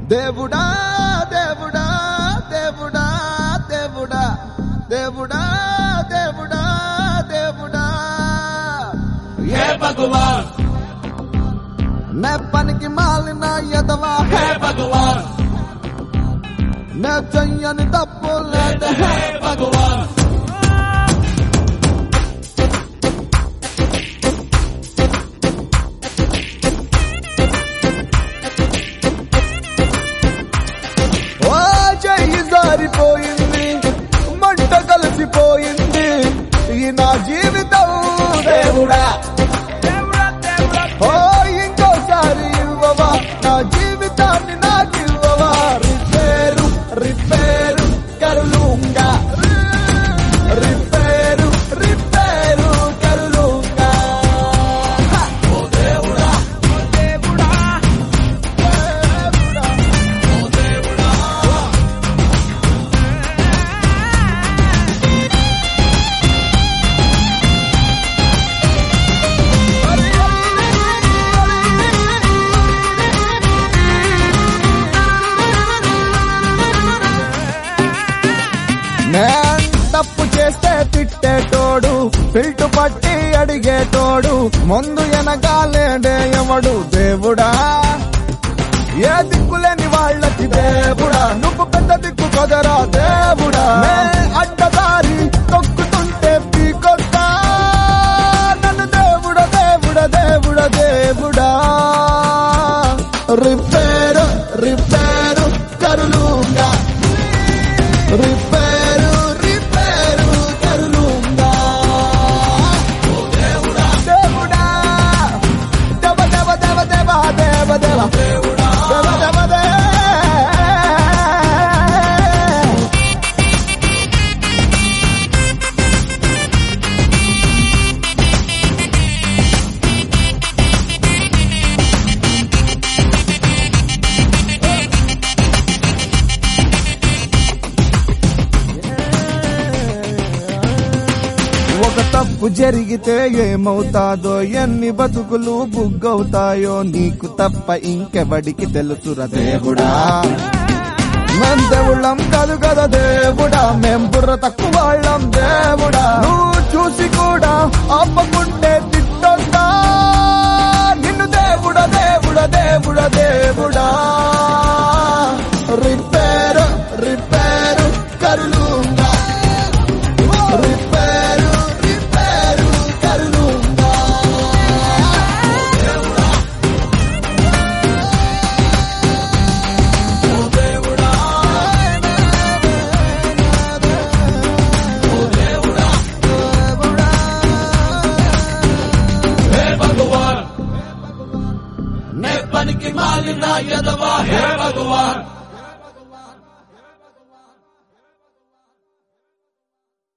దేవుడా దేవుడా దేవుడా దేవుడా దేవుడా దేవుడా దేవుడా हे भगवान నే పనికి మాలిన ఎదవా हे भगवान నే చెయ్యని తప్పు లేదు हे भगवान ఓ చెయ్యి జారిపోయింది మంట కలిసిపోయింది ఈ నా జీవితం దేవుడా ఓ ఇంకోసారి ఇవ్వవా నా జీవితాన్ని నాకు ఇవ్వవా రిపేరు రిపేరు కరులుంగా రిపేరు రిపేరు కరులుంగా ఓ దేవుడా ఓ దేవుడా దేవుడా ఓ దేవుడా నేను తప్పు చేస్తే తిట్టేటోడు పిల్టు పట్టి అడిగేటోడు ముందు వెనకాలేడే ఎవడు దేవుడా ఏ దిక్కులేని వాళ్ళకి దేవుడా నువ్వు పెద్ద దిక్కు కదరా దేవుడా అడ్డదారి తొక్కుతుంటే పీకొస్తా నన్ను దేవుడా దేవుడా దేవుడా దేవుడా రిపేరు రిపేరు కరులుంగా రిపేరు రిపేరు కరులుంగా ఓ దేవుడా దేవుడా దేవ దేవ దేవ దేవ దేవ దేవ దేవుడా దేవ దేవ దేవ ఒక తప్పు జరిగితే ఏమవుతాదో ఎన్ని బతుకులు బుగ్గవుతాయో నీకు తప్ప ఇంకెవడికి తెలుసురా దేవుడా మేం దేవుళ్ళం కాదు కదా దేవుడా మేం బుర్ర తక్కువ వాళ్ళం దేవుడా నువ్వు చూసి కూడా ఆపకుంటే తిట్టొస్తా నిన్ను దేవుడా దేవుడా దేవుడా దేవుడా రిపేరు రిపేరు కరులుంగా రిపేరు రిపేరు కరులుంగా ఓ దేవుడా ఓ దేవుడా దేవుడా हे भगवान मैं पन की मालिना यदवा हे भगवान